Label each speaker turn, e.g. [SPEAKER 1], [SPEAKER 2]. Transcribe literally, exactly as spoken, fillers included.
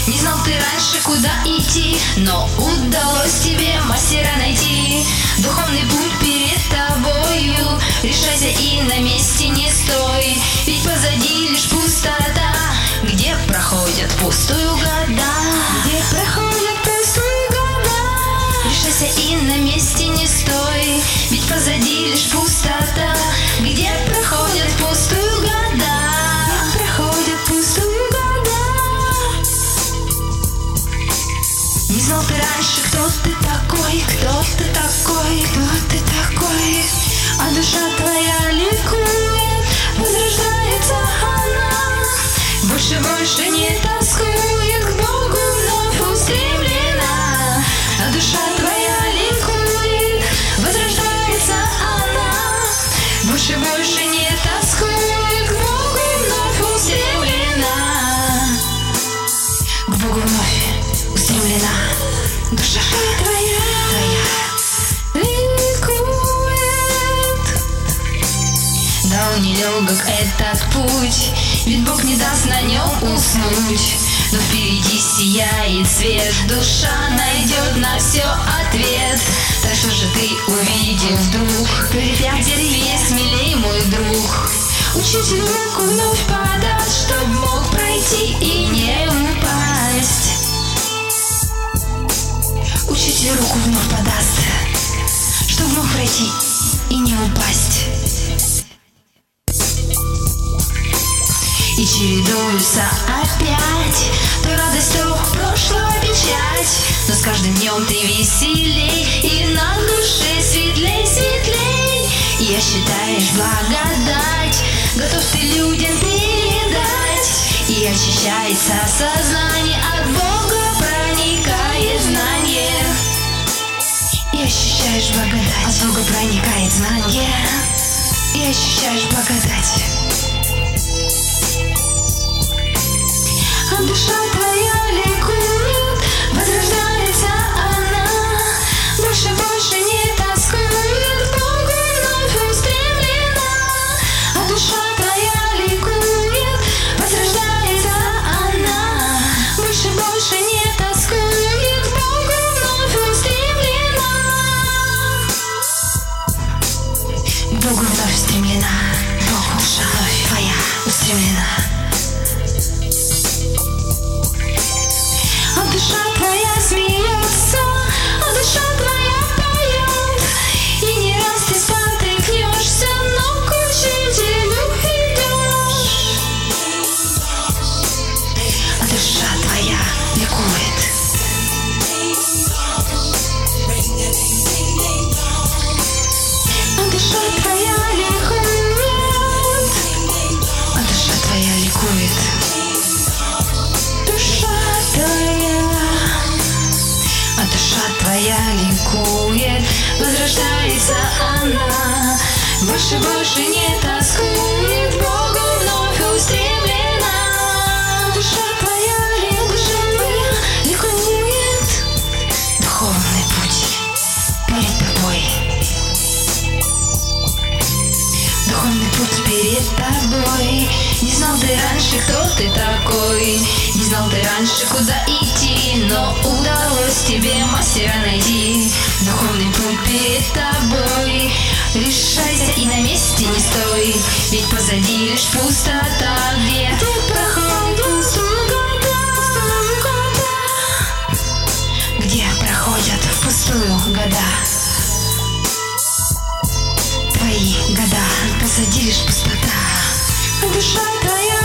[SPEAKER 1] Не знал ты раньше, куда идти, но удалось тебе мастера найти. Духовный путь перед тобою, решайся и на месте не стой. Ведь позади лишь пустота, где проходят пустую года. Где проходят пустую года. Решайся и на месте не стой. Ведь позади лишь пустота, где проходят пустую года. Где проходят пустую года. Не знал ты раньше, кто ты такой, кто ты такой, кто ты такой. А душа твоя ликует, возрождается она. Больше, больше не тоскует, к Богу вновь устремлена. А душа твоя ликует, возрождается она. Больше, больше не тоскует, к Богу вновь устремлена. К Богу вновь устремлена. Душа твоя, твоя ликует. Да, он нелегок этот путь, ведь Бог не даст на нем уснуть. Но впереди сияет свет, душа найдет на все ответ. Так что же ты увидел вдруг, препятствие смелей, мой друг. Учитель руку вновь подаст, чтоб мог пройти и не упасть. Учитель руку вновь подаст, чтоб мог пройти и не упасть. И чередуются опять то радость, то прошлого печать. Но с каждым днем ты веселей, и на душе светлей, светлей. И ощущаешь благодать, готов ты людям передать. И очищается сознание, от Бога проникает знание. И ощущаешь благодать, от Бога проникает знание. И ощущаешь благодать. А душа твоя ликует, возрождается она. Больше, больше не тоскует, к Богу вновь устремлена. А душа твоя ликует, возрождается она. Больше, больше не тоскует, к Богу вновь устремлена. К Богу вновь устремлена. Богу душа твоя устремлена. А душа твоя смеется, а душа твоя поет. И не раз ты спотыкнешься, но к учителю идешь. А душа твоя ликует. А душа твоя ликует. А душа твоя ликует. Душа твоя, а душа твоя ликует, возрождается она. Больше, больше не тоскует, к Богу вновь устремлена. Душа твоя, душа твоя ликует. Духовный путь перед тобой. Духовный путь перед тобой. Не знал ты раньше, кто ты такой. Не знал ты раньше, куда идти, но удалось тебе мастера найти. Духовный путь перед тобой. Решайся и на месте не стой. Ведь позади лишь пустота, где проходят пустую года. Где проходят впустую года. Твои года, позади лишь пустота. Душа твоя